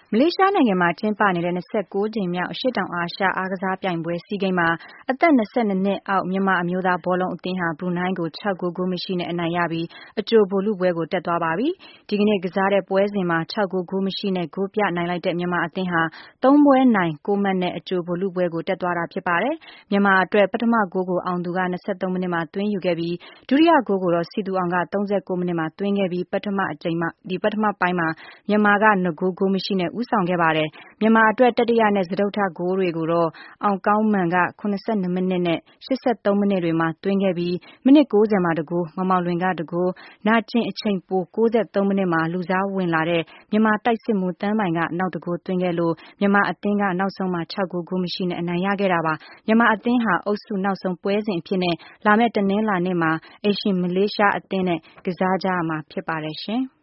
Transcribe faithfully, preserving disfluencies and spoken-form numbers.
မလေးရှားနိုင်ငံမှာကျင်းပနေတဲ့၂၉ကြိမ်မြောက်အရှေ့တောင်အာရှအားကစားပြိုင်ပွဲဆီးဂိမ်းမှာအသက်၂၂နှစ်အောက်မြန်မာအမျိုးသားဘောလုံးအသင်းဟာဘရူနိုင်းကို၆ဂိုးဂိုးမရှိနဲ့အနိုင်ရပြီးအကြိုဗိုလ်လုပွဲကိုတက်သွားပါပြီ။ဒီကနေ့ကစားတဲ့ပွဲစဉ်မှာ၆ဂိုးဂိုးမရှိနဲ့ဂိုးပြနိုင်လိုက်တဲ့မြန်မာအသင်းဟာသုံးပွဲနိုင်၉မှတ်နဲ့အကြိုဗိုလ်လုပွဲကိုတက်သွားတာဖြစ်ပါတယ်။မြန်မာအတွက်ပထမဂိုးကိုအောင်သူက၂၃မိနစ်မှာသွင်းယူခဲ့ပြီးဒုတိယဂိုးကိုတော့စည်သူအောင်က၃၉မိနစ်မှာသွင်းခဲ့ပြီးပထမအကြိမ်မှာဒီပထမပိုင်းမှာမြန်မာက၂ဂိုးဂိုးမရှိနဲ့ဦးဆောင်ခဲ့ပါတယ်။မြန်မာအတွက်တတိယနဲ့စတုတ္ထဂိုးတွေကိုတော့အောင်ကောင်းမန်က၇၂မိနစ်နဲ့၈၃မိနစ်တွေမှာသွင်းခဲ့ပြီးမိနစ်၉၀မှာတဂိုးမောင်မောင်လွင်ကတဂိုးနာကျင်အချိန်ပို၉၃မိနစ်မှာလူစားဝင်လာတဲ့မြန်မာတိုက်စစ်မှူးသန်းပိုင်ကနောက်တဂိုးသွင်းခဲ့လို့မြန်မာအသင်းကနောက်ဆုံးမှာ၆ဂိုးဂိုးမရှိနဲ့အနိုင်ရခဲ့တာပါ။မြန်မာအသင်းဟာအုပ်စုနောက်ဆုံးပွဲစဉ်အဖြစ်နဲ့လာမယ့်တနင်္လာနေ့မှာအိမ်ရှင်မလေးရှားအသင်းနဲ့ကစားကြရမှာဖြစ်ပါတယ်ရှင်။